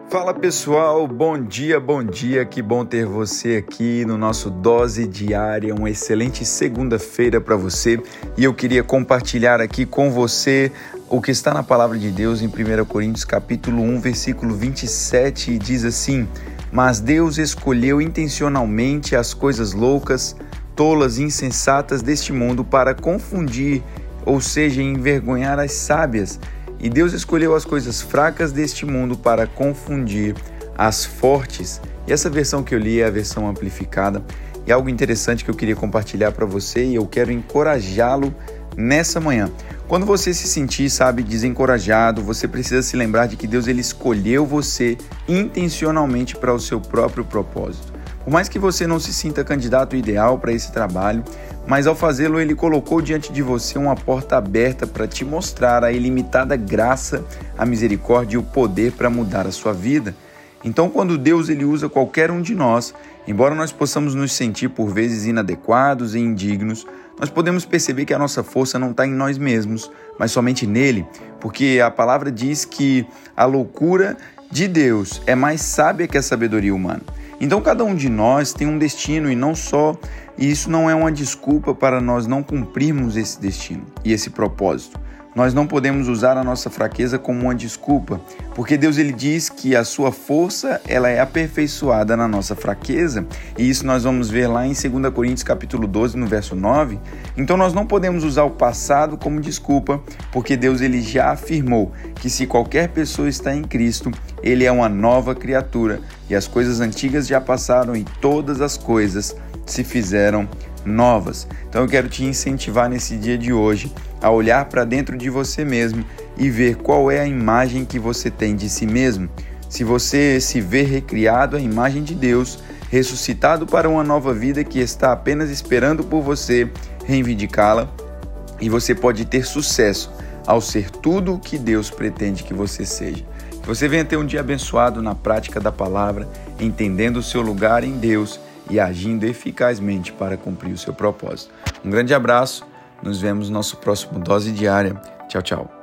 Fala pessoal, bom dia, que bom ter você aqui no nosso Dose Diária, uma excelente segunda-feira para você e eu queria compartilhar aqui com você o que está na Palavra de Deus em 1 Coríntios capítulo 1, versículo 27 e diz assim: mas Deus escolheu intencionalmente as coisas loucas, tolas e insensatas deste mundo para confundir, ou seja, envergonhar as sábias. E Deus escolheu as coisas fracas deste mundo para confundir as fortes. E essa versão que eu li é a versão amplificada. E algo interessante que eu queria compartilhar para você e eu quero encorajá-lo nessa manhã. Quando você se sentir, desencorajado, você precisa se lembrar de que Deus ele escolheu você intencionalmente para o seu próprio propósito. Por mais que você não se sinta candidato ideal para esse trabalho, mas ao fazê-lo ele colocou diante de você uma porta aberta para te mostrar a ilimitada graça, a misericórdia e o poder para mudar a sua vida. Então, quando Deus ele usa qualquer um de nós, embora nós possamos nos sentir por vezes inadequados e indignos, nós podemos perceber que a nossa força não está em nós mesmos, mas somente nele, porque a palavra diz que a loucura de Deus é mais sábia que a sabedoria humana. Então cada um de nós tem um destino e isso não é uma desculpa para nós não cumprirmos esse destino e esse propósito. Nós não podemos usar a nossa fraqueza como uma desculpa, porque Deus ele diz que a sua força ela é aperfeiçoada na nossa fraqueza, e isso nós vamos ver lá em 2 Coríntios capítulo 12, no verso 9. Então nós não podemos usar o passado como desculpa, porque Deus ele já afirmou que se qualquer pessoa está em Cristo, ele é uma nova criatura, e as coisas antigas já passaram e todas as coisas se fizeram novas. Então eu quero te incentivar nesse dia de hoje a olhar para dentro de você mesmo e ver qual é a imagem que você tem de si mesmo. Se você se vê recriado à imagem de Deus, ressuscitado para uma nova vida que está apenas esperando por você reivindicá-la, e você pode ter sucesso ao ser tudo o que Deus pretende que você seja. Que você venha ter um dia abençoado na prática da palavra, entendendo o seu lugar em Deus e agindo eficazmente para cumprir o seu propósito. Um grande abraço, nos vemos no nosso próximo Dose Diária. Tchau, tchau.